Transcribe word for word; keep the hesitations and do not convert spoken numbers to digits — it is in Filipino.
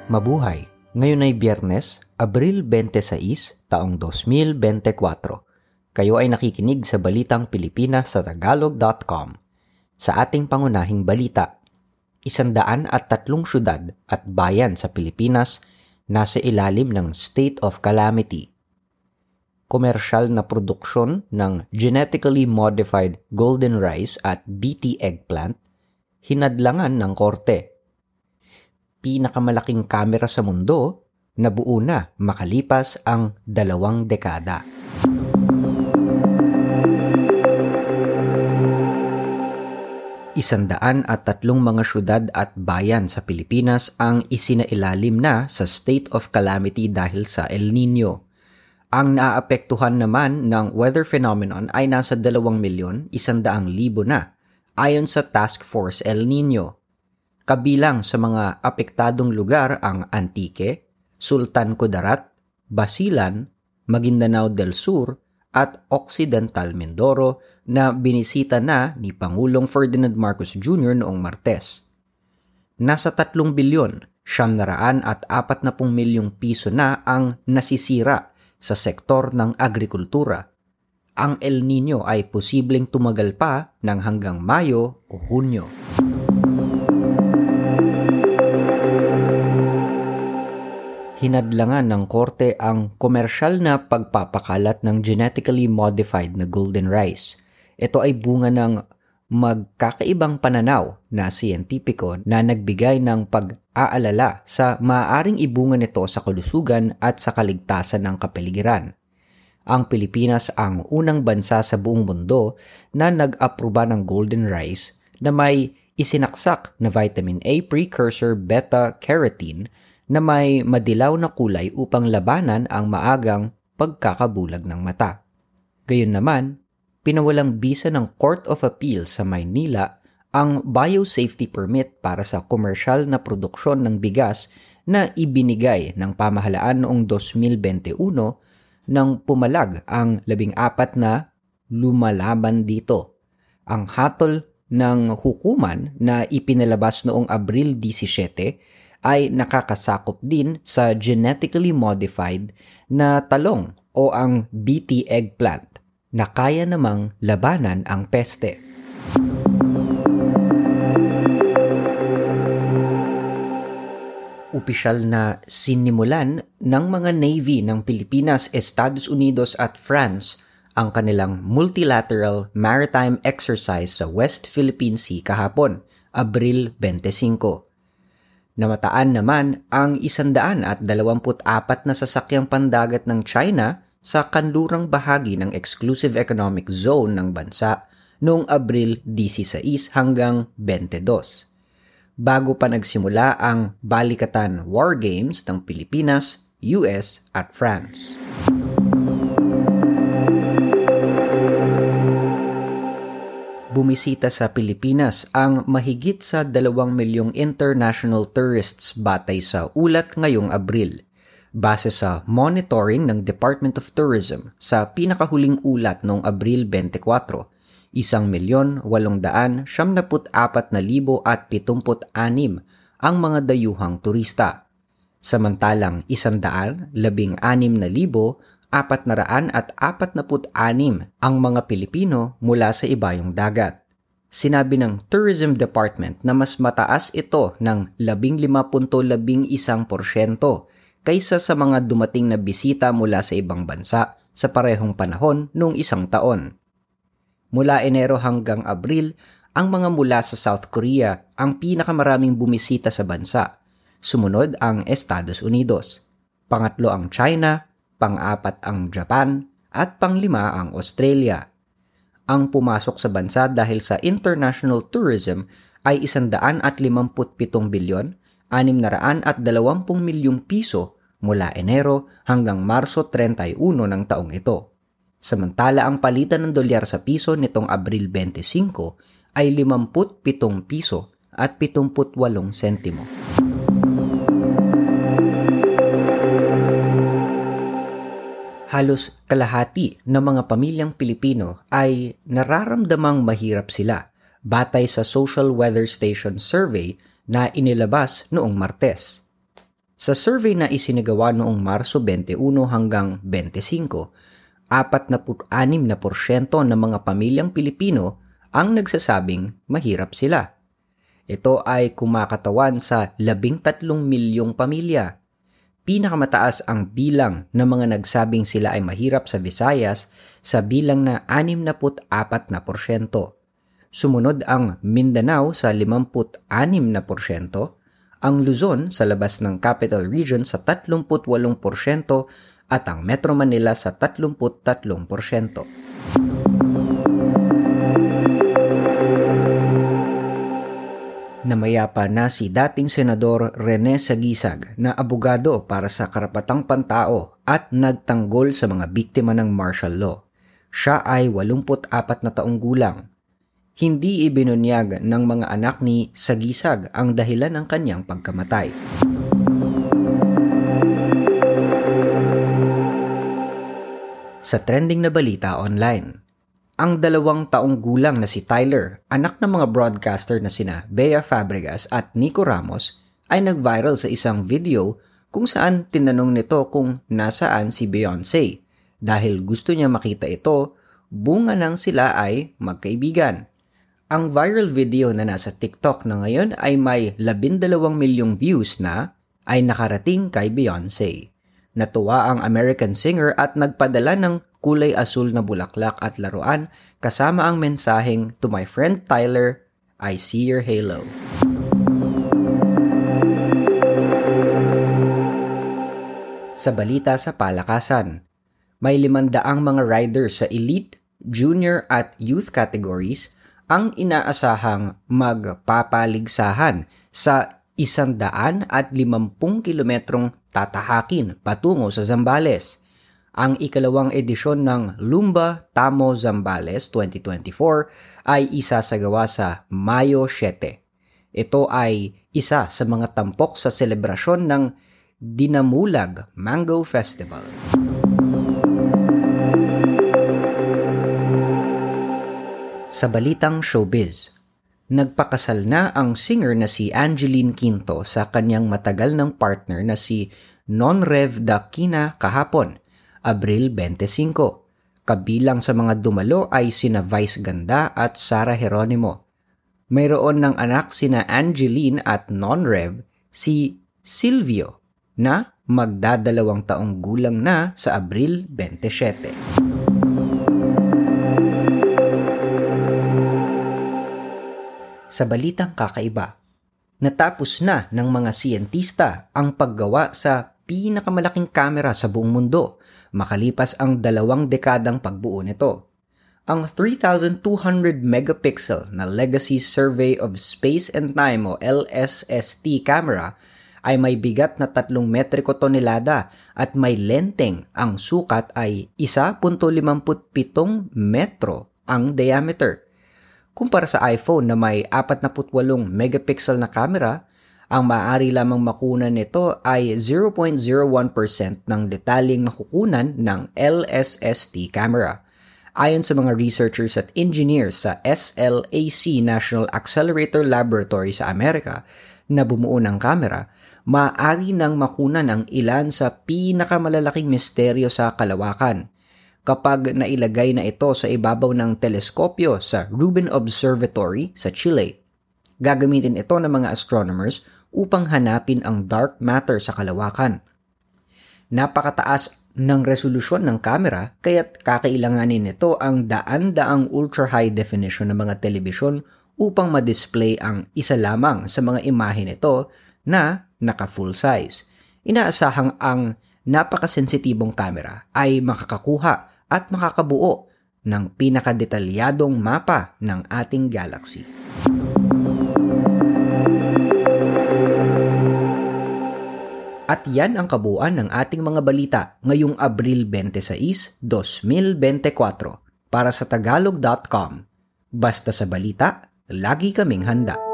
Mabuhay! Ngayon ay Biyernes, Abril twenty-six, taong twenty twenty-four. Kayo ay nakikinig sa Balitang Pilipinas sa Tagalog dot com. Sa ating pangunahing balita, isandaan at tatlong syudad at bayan sa Pilipinas nasa ilalim ng state of calamity. Komersyal na produksyon ng genetically modified golden rice at B T eggplant, hinadlangan ng korte. Pinakamalaking kamera sa mundo, nabuo na makalipas ang dalawang dekada. Isandaan at tatlong mga syudad at bayan sa Pilipinas ang isinailalim na sa state of calamity dahil sa El Nino. Ang naapektuhan naman ng weather phenomenon ay nasa dalawang milyon, isandaang libo na, ayon sa Task Force El Nino. Kabilang sa mga apektadong lugar ang Antique, Sultan Kudarat, Basilan, Maguindanao del Sur at Occidental Mindoro na binisita na ni Pangulong Ferdinand Marcos Junior noong Martes. Nasa tatlong bilyon, siyam na raan at apat na pung milyong piso na ang nasisira sa sektor ng agrikultura. Ang El Nino ay posibleng tumagal pa ng hanggang Mayo o Hunyo. Hinadlangan ng korte ang komersyal na pagpapakalat ng genetically modified na golden rice. Ito ay bunga ng magkakaibang pananaw na siyentipiko na nagbigay ng pag-aalala sa maaaring ibunga nito sa kalusugan at sa kaligtasan ng kapaligiran. Ang Pilipinas ang unang bansa sa buong mundo na nag-aproba ng golden rice na may isinaksak na vitamin A precursor beta-carotene na may madilaw na kulay upang labanan ang maagang pagkakabulag ng mata. Gayon naman, pinawalang bisa ng Court of Appeal sa Maynila ang biosafety permit para sa komersyal na produksyon ng bigas na ibinigay ng pamahalaan noong twenty twenty-one nang pumalag ang labing apat na lumalaban dito. Ang hatol ng hukuman na ipinalabas noong Abril seventeen ay nakakasakop din sa genetically modified na talong o ang B T eggplant na kaya namang labanan ang peste. Opisyal na sinimulan ng mga Navy ng Pilipinas, Estados Unidos at France ang kanilang multilateral maritime exercise sa West Philippine Sea kahapon, Abril twenty-five. Namataan naman ang isandaan at dalawamput apat na sasakyang pandagat ng China sa kanlurang bahagi ng Exclusive Economic Zone ng bansa noong Abril sixteen hanggang twenty-two. Bago pa nagsimula ang balikatan war games ng Pilipinas, U S at France. Bumisita sa Pilipinas ang mahigit sa dalawang milyong international tourists batay sa ulat ngayong Abril. Base sa monitoring ng Department of Tourism sa pinakahuling ulat noong Abril twenty-four, isang milyon walong daan siyamnaput apat na libo at pitumput anim ang mga dayuhang turista. Samantalang isandaan labing anim na libo apat na raan at apat na put anim ang mga Pilipino mula sa ibayong dagat. Sinabi ng Tourism Department na mas mataas ito ng labing lima punto labing isang porsyento kaysa sa mga dumating na bisita mula sa ibang bansa sa parehong panahon noong isang taon. Mula Enero hanggang Abril, ang mga mula sa South Korea ang pinakamaraming bumisita sa bansa. Sumunod ang Estados Unidos. Pangatlo ang China, pang-apat ang Japan, at panglima ang Australia. Ang pumasok sa bansa dahil sa international tourism ay isandaan at limamput pitong bilyon, anim na raan at dalawampung milyong piso mula Enero hanggang Marso thirty-one ng taong ito. Samantala ang palitan ng dolyar sa piso nitong Abril twenty-five ay limamput pitong piso at pitumput walong sentimo. Halos kalahati ng mga pamilyang Pilipino ay nararamdamang mahirap sila batay sa Social Weather Station Survey na inilabas noong Martes. Sa survey na isinagawa noong Marso twenty-one hanggang twenty-five, forty-six na porsyento ng mga pamilyang Pilipino ang nagsasabing mahirap sila. Ito ay kumakatawan sa labing tatlong milyong pamilya. Pinakamataas ang bilang ng mga nagsabing sila ay mahirap sa Visayas sa bilang na sixty-four na porsyento. Sumunod ang Mindanao sa fifty-six na porsyento, ang Luzon sa labas ng Capital Region sa thirty-eight porsyento at ang Metro Manila sa thirty-three porsyento. Namayapa na si dating Senador Rene Sagisag na abogado para sa karapatang pantao at nagtanggol sa mga biktima ng martial law. Siya ay eighty-four na taong gulang. Hindi ibinunyag ng mga anak ni Sagisag ang dahilan ng kanyang pagkamatay. Sa trending na balita online, ang dalawang taong gulang na si Tyler, anak ng mga broadcaster na sina Bea Fabregas at Nico Ramos, ay nag-viral sa isang video kung saan tinanong nito kung nasaan si Beyonce. Dahil gusto niya makita ito, bunga nang sila ay magkaibigan. Ang viral video na nasa TikTok na ngayon ay may twelve milyong views na ay nakarating kay Beyonce. Natuwa ang American singer at nagpadala ng kulay asul na bulaklak at laruan kasama ang mensaheng, "To my friend Tyler, I see your halo." Sa balita sa palakasan, may limandaang mga riders sa elite, junior at youth categories ang inaasahang magpapaligsahan sa isandaan at limampung kilometrong tatahakin patungo sa Zambales. Ang ikalawang edisyon ng Lumba Tamo Zambales twenty twenty-four ay isasagawa sa Mayo seven. Ito ay isa sa mga tampok sa selebrasyon ng Dinamulag Mango Festival. Sa balitang showbiz, nagpakasal na ang singer na si Angeline Quinto sa kanyang matagal ng partner na si Nonrev Dakina kahapon, Abril twenty-five. Kabilang sa mga dumalo ay sina Vice Ganda at Sara Geronimo. Mayroon ng anak sina Angeline at Nonrev, si Silvio, na magdadalawang taong gulang na sa Abril twenty-seven. Sa balitang kakaiba, natapos na ng mga siyentista ang paggawa sa pinakamalaking kamera sa buong mundo makalipas ang dalawang dekadang pagbuo nito. Ang three thousand two hundred megapixel na Legacy Survey of Space and Time o L S S T camera ay may bigat na tatlong metriko tonelada at may lenteng ang sukat ay one point five seven metro ang diameter. Kumpara sa iPhone na may forty-eight megapixel na camera, ang maaari lamang makunan nito ay zero point zero one percent ng detalyeng makukunan ng L S S T camera. Ayon sa mga researchers at engineers sa S L A C National Accelerator Laboratory sa Amerika na bumuo ng camera, maaari nang makunan ang ilan sa pinakamalalaking misteryo sa kalawakan. Kapag nailagay na ito sa ibabaw ng teleskopyo sa Rubin Observatory sa Chile, gagamitin ito ng mga astronomers upang hanapin ang dark matter sa kalawakan. Napakataas ng resolusyon ng kamera kaya't kakailanganin nito ang daan-daang ultra-high definition ng mga telebisyon upang ma-display ang isa lamang sa mga imahe nito na naka-full size. Inaasahang ang napakasensitibong kamera ay makakakuha at makakabuo ng pinakadetalyadong mapa ng ating galaxy. At yan ang kabuuan ng ating mga balita ngayong Abril twenty-six, twenty twenty-four para sa tagalog dot com. Basta sa balita, lagi kaming handa.